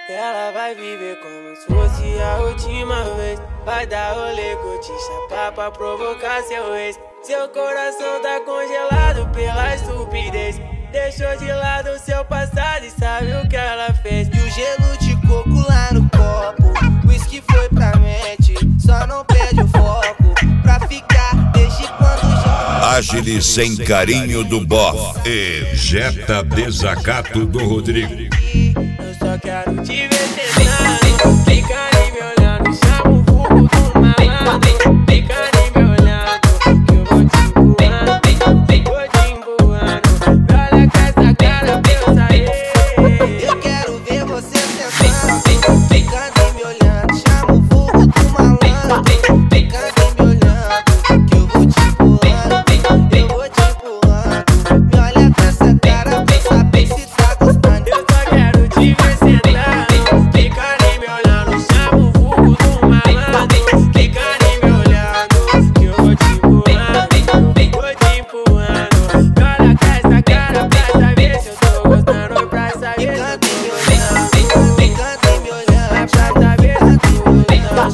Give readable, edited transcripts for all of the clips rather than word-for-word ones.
Ela vai viver como se fosse a última vez. Vai dar rolê, curtir, chapar pra provocar seu ex. Seu coração tá congelado pela estupidez. Deixou de lado seu passado e sabe o que ela fez. E o gelo de coco lá no copo, whisky foi pra mente, só não perde o foco. Pra ficar desde quando já Agile sem carinho do Boff. Ejeta desacato do Rodrigo. Eu só quero te ver tentando. Fica ali me olhando, chama o fogo do malandro. Fica ali me olhando, que eu vou te empurrando. Vou te empurrando. Olha com essa cara pra eu sair. eu quero ver você sentando. Fica ali me olhando, chama o fogo do malandro. Fica ali me olhando, que eu vou te empurrando. Eu vou te empurrando. Me olha com essa cara pra eu saber se tá gostando. Eu só quero te ver sentando. Fica ali me olhando, chama o fogo do malandro. Fica ali me olhando, que eu vou te empurrando. Vou te empurrando. Olha com essa cara pra saber se eu tô gostando. Pra saber se eu tô gostando. Fica ali me olhando, Pra saber se eu tô gostando.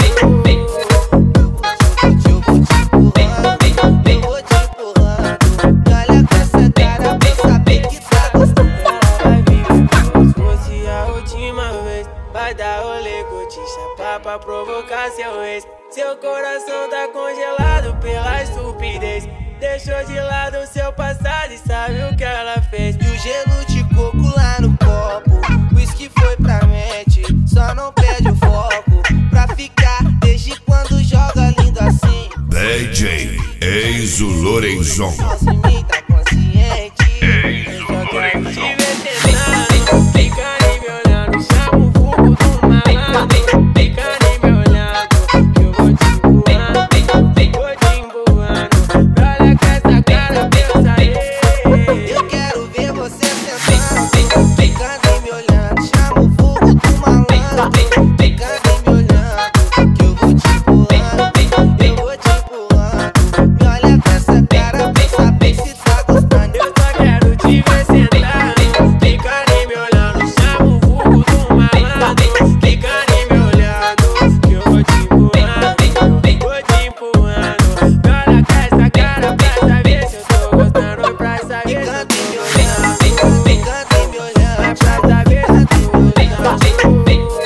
eu vou te empurrando. Eu vou te empurrando. Me olha com essa cara pra eu saber que tá gostando. Ela vai viver como se fosse a última vez. Vai dar rolê, curtir, chapar pra provocar seu ex. Seu coração tá congelado pela estupidez. Deixou de lado seu passado e sabe o que ela fez. E o gelo de coco lá no copo, whisky foi pra mente, só não perde o foco. Pra ficar desde quando joga lindo assim. DJ Enzo Lorenzon. Nossa, me tá consciente. Eu só quero te ver tentando. Fica ali me olhando, chama o fogo do malandro. Fica ali me olhando, que eu vou te empurrando. Vou te empurrando. Olha com essa cara pra eu sair. Eu quero ver você sentando. Fica ali me olhando, chama o fogo do malandro. Fica ali me olhando, que eu vou te empurrando. Eu vou te empurrando. Me olha com essa cara pra eu saber se tá gostando. Eu só quero te ver sentando. Fica ali me olhando, chama o fogo do malandro. Fica ali me olhando, que eu vou te empurrando. Vou te empurrando. Olha com essa cara pra saber se eu tô gostando. Pra saber se eu tô gostando. Fica ali me olhando, Pra saber se eu tô gostando.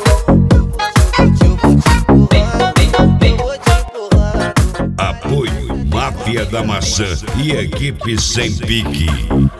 eu vou te empurrando. Eu vou te empurrando. Apoio Máfia da Maçã e equipe sem pique.